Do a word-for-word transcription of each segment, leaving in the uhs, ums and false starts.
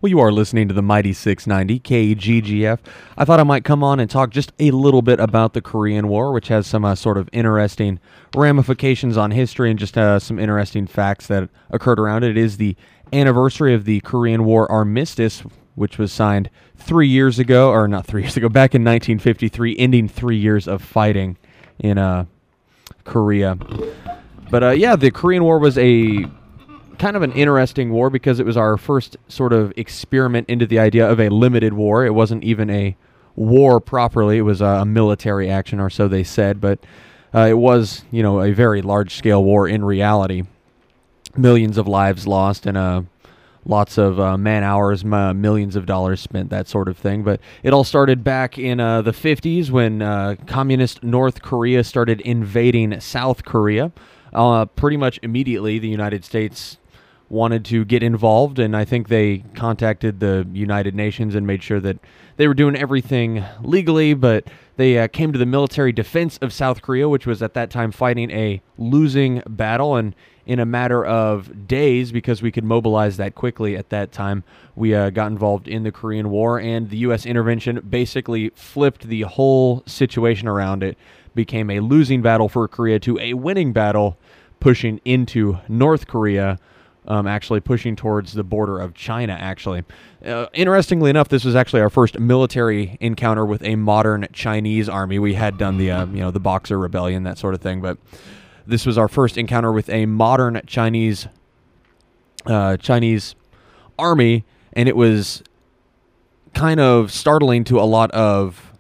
Well, you are listening to the Mighty six ninety, K G G F. I thought I might come on and talk just a little bit about the Korean War, which has some uh, sort of interesting ramifications on history and just uh, some interesting facts that occurred around it. It is the anniversary of the Korean War Armistice, which was signed three years ago, or not three years ago, back in nineteen fifty-three, ending three years of fighting in uh, Korea. But uh, yeah, the Korean War was a kind of an interesting war because it was our first sort of experiment into the idea of a limited war. It wasn't even a war properly. It was a military action, or so they said, but uh, it was, you know, a very large-scale war in reality. Millions of lives lost and uh, lots of uh, man-hours, uh, millions of dollars spent, that sort of thing. But it all started back in uh, the fifties when uh, communist North Korea started invading South Korea. Uh, pretty much immediately, the United States wanted to get involved, and I think they contacted the United Nations and made sure that they were doing everything legally, but they uh, came to the military defense of South Korea, which was at that time fighting a losing battle, and in a matter of days, because we could mobilize that quickly at that time, we uh, got involved in the Korean War, and the U S intervention basically flipped the whole situation around. It became a losing battle for Korea to a winning battle, pushing into North Korea, Um, actually pushing towards the border of China, actually. Uh, interestingly enough, this was actually our first military encounter with a modern Chinese army. We had done the, uh, you know, the Boxer Rebellion, that sort of thing, but this was our first encounter with a modern Chinese, uh, Chinese army, and it was kind of startling to a lot of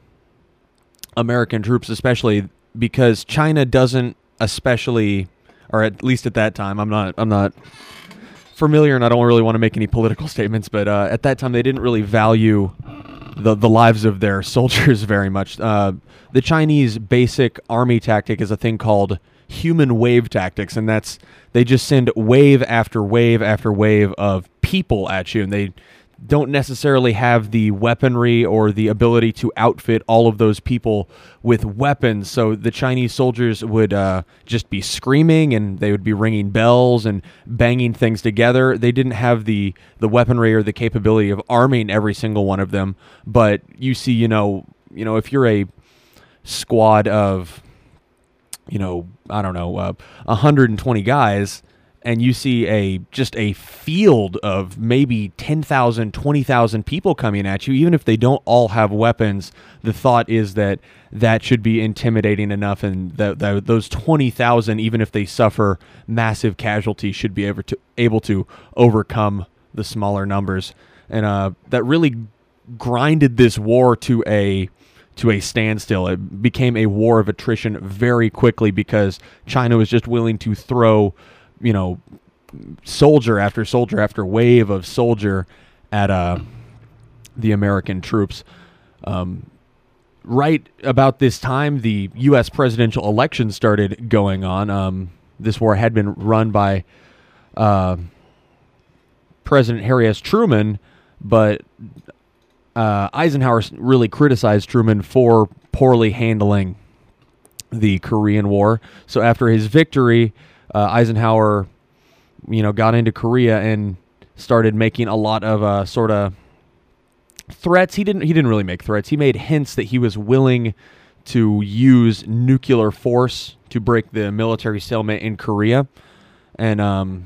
American troops, especially because China doesn't especially, or at least at that time, I'm not, I'm not familiar, and I don't really want to make any political statements, but uh, at that time they didn't really value the the lives of their soldiers very much. Uh, the Chinese basic army tactic is a thing called human wave tactics, and that's they just send wave after wave after wave of people at you, and they don't necessarily have the weaponry or the ability to outfit all of those people with weapons. So the Chinese soldiers would uh, just be screaming, and they would be ringing bells and banging things together. They didn't have the, the weaponry or the capability of arming every single one of them. But you see, you know, you know, if you're a squad of, you know, I don't know, uh, one hundred twenty guys, and you see a just a field of maybe ten thousand, twenty thousand people coming at you, even if they don't all have weapons, the thought is that that should be intimidating enough, and that, that those twenty thousand, even if they suffer massive casualties, should be able to, able to overcome the smaller numbers. And uh, that really grinded this war to a to a standstill. It became a war of attrition very quickly because China was just willing to throw, you know, soldier after soldier after wave of soldier at uh, the American troops. Um, right about this time, the U S presidential election started going on. Um, this war had been run by uh, President Harry S. Truman, but uh, Eisenhower really criticized Truman for poorly handling the Korean War. So after his victory, Uh, Eisenhower, you know, got into Korea and started making a lot of uh, sort of threats. He didn't. He didn't really make threats. He made hints that he was willing to use nuclear force to break the military stalemate in Korea, and um,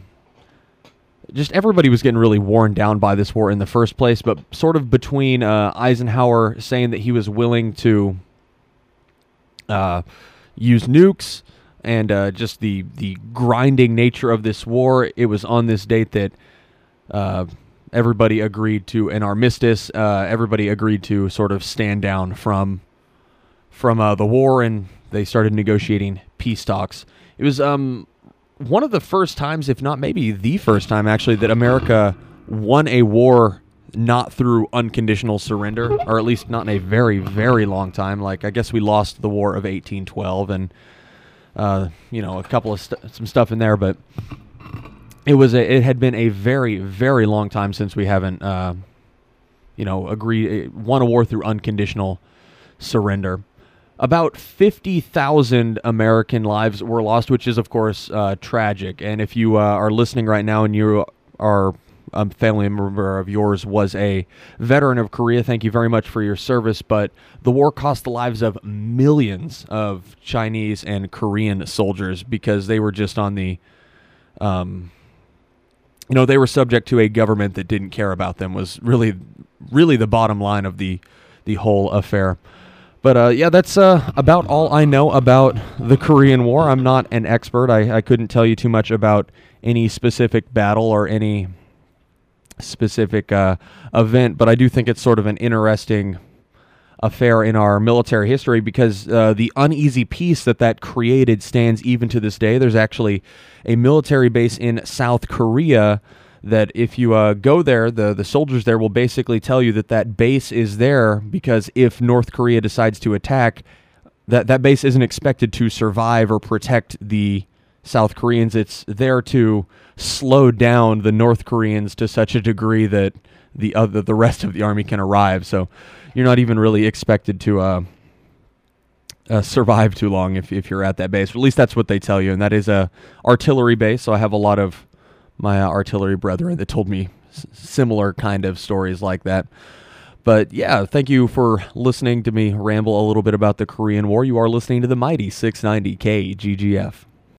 just everybody was getting really worn down by this war in the first place. But sort of between uh, Eisenhower saying that he was willing to uh, use nukes and uh, just the, the grinding nature of this war, it was on this date that uh, everybody agreed to an armistice. Uh, everybody agreed to sort of stand down from from uh, the war, and they started negotiating peace talks. It was um, one of the first times, if not maybe the first time, actually, that America won a war not through unconditional surrender, or at least not in a very, very long time. Like, I guess we lost the War of eighteen twelve, and Uh, you know, a couple of st- some stuff in there, but it was a, it had been a very, very long time since we haven't, uh, you know, agreed won a war through unconditional surrender. About fifty thousand American lives were lost, which is of course uh, tragic. And if you uh, are listening right now and you are a family member of yours was a veteran of Korea. Thank you very much for your service. But the war cost the lives of millions of Chinese and Korean soldiers because they were just on the, um, you know, they were subject to a government that didn't care about them. Was really, really the bottom line of the the whole affair. But uh, yeah, that's uh, about all I know about the Korean War. I'm not an expert. I, I couldn't tell you too much about any specific battle or any specific uh, event, but I do think it's sort of an interesting affair in our military history because uh, the uneasy peace that that created stands even to this day. There's actually a military base in South Korea that if you uh, go there, the, the soldiers there will basically tell you that that base is there because if North Korea decides to attack, that, that base isn't expected to survive or protect the South Koreans. It's there to slow down the North Koreans to such a degree that the other, the rest of the army can arrive. So you're not even really expected to uh, uh, survive too long if, if you're at that base. Or at least that's what they tell you, and that is a artillery base. So I have a lot of my uh, artillery brethren that told me s- similar kind of stories like that. But yeah, thank you for listening to me ramble a little bit about the Korean War. You are listening to the mighty six ninety K G G F.